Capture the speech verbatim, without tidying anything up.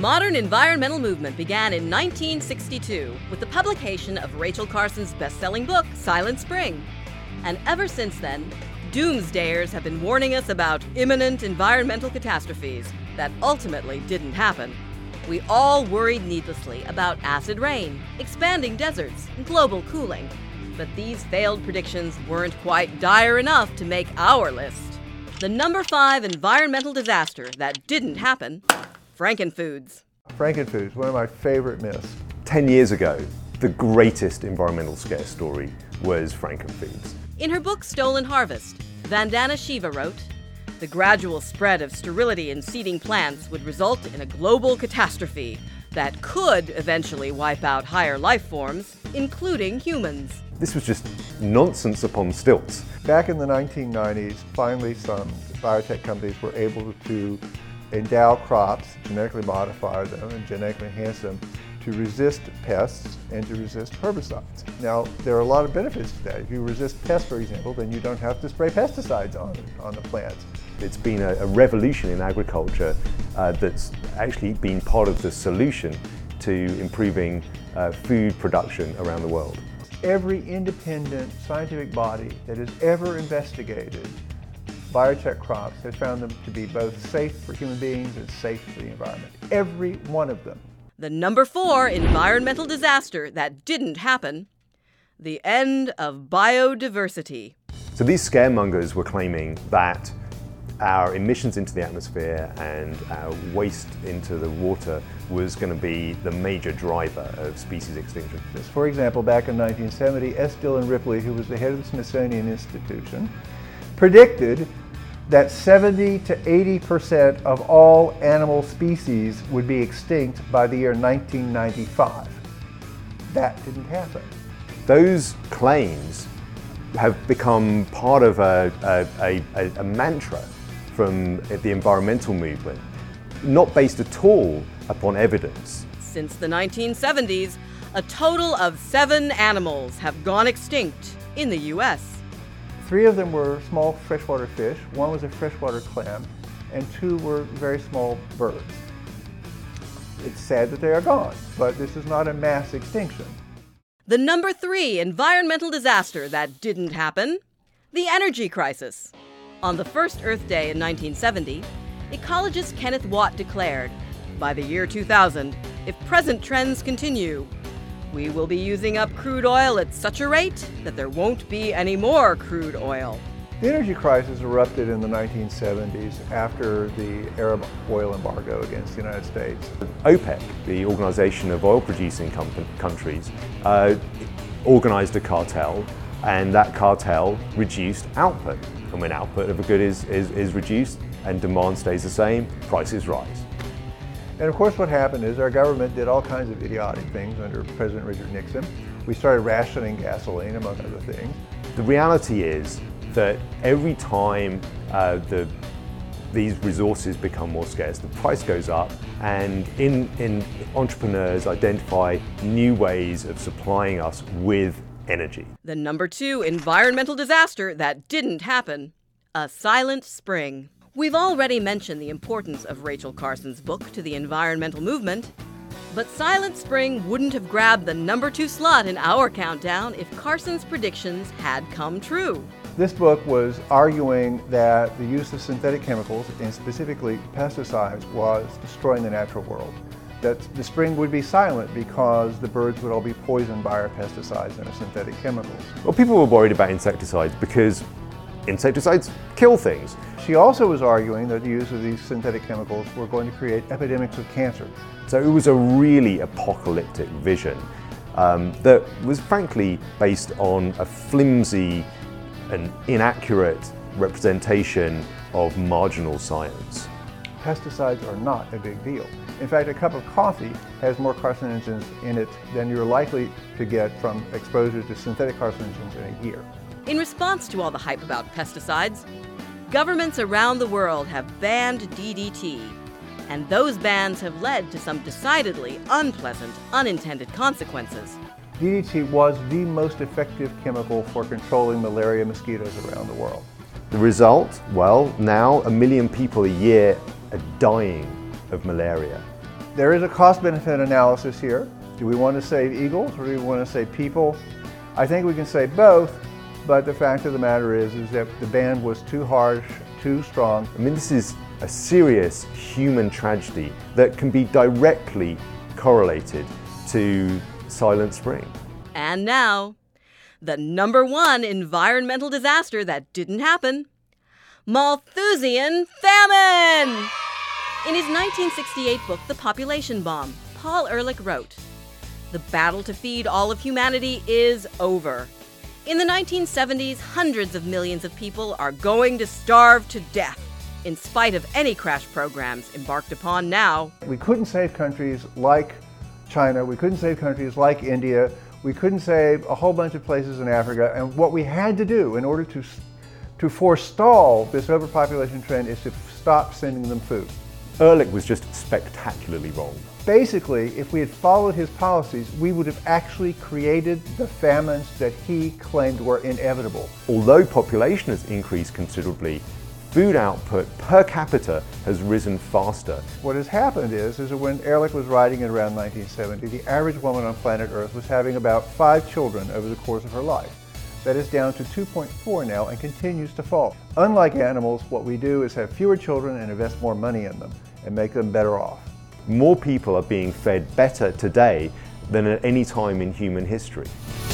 modern environmental movement began in nineteen sixty-two with the publication of Rachel Carson's best-selling book, Silent Spring. And ever since then, doomsdayers have been warning us about imminent environmental catastrophes that ultimately didn't happen. We all worried needlessly about acid rain, expanding deserts, and global cooling. But these failed predictions weren't quite dire enough to make our list. The number five environmental disaster that didn't happen: Frankenfoods. Frankenfoods, one of my favorite myths. Ten years ago, the greatest environmental scare story was Frankenfoods. In her book Stolen Harvest, Vandana Shiva wrote, "The gradual spread of sterility in seeding plants would result in a global catastrophe that could eventually wipe out higher life forms, including humans." This was just nonsense upon stilts. Back in the nineteen nineties, finally some biotech companies were able to endow crops, genetically modify them and genetically enhance them to resist pests and to resist herbicides. Now, there are a lot of benefits to that. If you resist pests, for example, then you don't have to spray pesticides on, on the plants. It's been a, a revolution in agriculture uh, that's actually been part of the solution to improving uh, food production around the world. Every independent scientific body that has ever investigated biotech crops has found them to be both safe for human beings and safe for the environment. Every one of them. The number four environmental disaster that didn't happen: the end of biodiversity. So these scaremongers were claiming that our emissions into the atmosphere and our waste into the water was going to be the major driver of species extinction. For example, back in nineteen seventy, S. Dillon Ripley, who was the head of the Smithsonian Institution, predicted that seventy to eighty percent of all animal species would be extinct by the year nineteen ninety-five. That didn't happen. Those claims have become part of a, a, a, a mantra from the environmental movement, not based at all upon evidence. Since the nineteen seventies, a total of seven animals have gone extinct in the U S Three of them were small freshwater fish, one was a freshwater clam, and two were very small birds. It's sad that they are gone, but this is not a mass extinction. The number three environmental disaster that didn't happen: the energy crisis. On the first Earth Day in nineteen seventy, ecologist Kenneth Watt declared, by the year two thousand, if present trends continue, we will be using up crude oil at such a rate that there won't be any more crude oil. The energy crisis erupted in the nineteen seventies after the Arab oil embargo against the United States. OPEC, the Organization of Oil-Producing Com- Countries, uh, organized a cartel, and that cartel reduced output. And when output of a good is, is, is reduced and demand stays the same, prices rise. And of course what happened is our government did all kinds of idiotic things under President Richard Nixon. We started rationing gasoline, among other things. The reality is that every time uh, the, these resources become more scarce, the price goes up, and in, in entrepreneurs identify new ways of supplying us with energy. The number two environmental disaster that didn't happen: a silent spring. We've already mentioned the importance of Rachel Carson's book to the environmental movement, but Silent Spring wouldn't have grabbed the number two slot in our countdown if Carson's predictions had come true. This book was arguing that the use of synthetic chemicals, and specifically pesticides, was destroying the natural world. That the spring would be silent because the birds would all be poisoned by our pesticides and our synthetic chemicals. Well, people were worried about insecticides because insecticides kill things. She also was arguing that the use of these synthetic chemicals were going to create epidemics of cancer. So it was a really apocalyptic vision um, that was frankly based on a flimsy and inaccurate representation of marginal science. Pesticides are not a big deal. In fact, a cup of coffee has more carcinogens in it than you're likely to get from exposure to synthetic carcinogens in a year. In response to all the hype about pesticides, governments around the world have banned D D T, and those bans have led to some decidedly unpleasant, unintended consequences. D D T was the most effective chemical for controlling malaria mosquitoes around the world. The result? Well, now a million people a year are dying of malaria. There is a cost-benefit analysis here. Do we want to save eagles or do we want to save people? I think we can say both, but the fact of the matter is, is that the ban was too harsh, too strong. I mean, this is a serious human tragedy that can be directly correlated to Silent Spring. And now, the number one environmental disaster that didn't happen, Malthusian famine! In his nineteen sixty-eight book, The Population Bomb, Paul Ehrlich wrote, "The battle to feed all of humanity is over. In the nineteen seventies, hundreds of millions of people are going to starve to death, in spite of any crash programs embarked upon now." We couldn't save countries like China, we couldn't save countries like India, we couldn't save a whole bunch of places in Africa, and what we had to do in order to, to forestall this overpopulation trend is to stop sending them food. Ehrlich was just spectacularly wrong. Basically, if we had followed his policies, we would have actually created the famines that he claimed were inevitable. Although population has increased considerably, food output per capita has risen faster. What has happened is, is that when Ehrlich was writing in around nineteen seventy, the average woman on planet Earth was having about five children over the course of her life. That is down to two point four now and continues to fall. Unlike animals, what we do is have fewer children and invest more money in them and make them better off. More people are being fed better today than at any time in human history.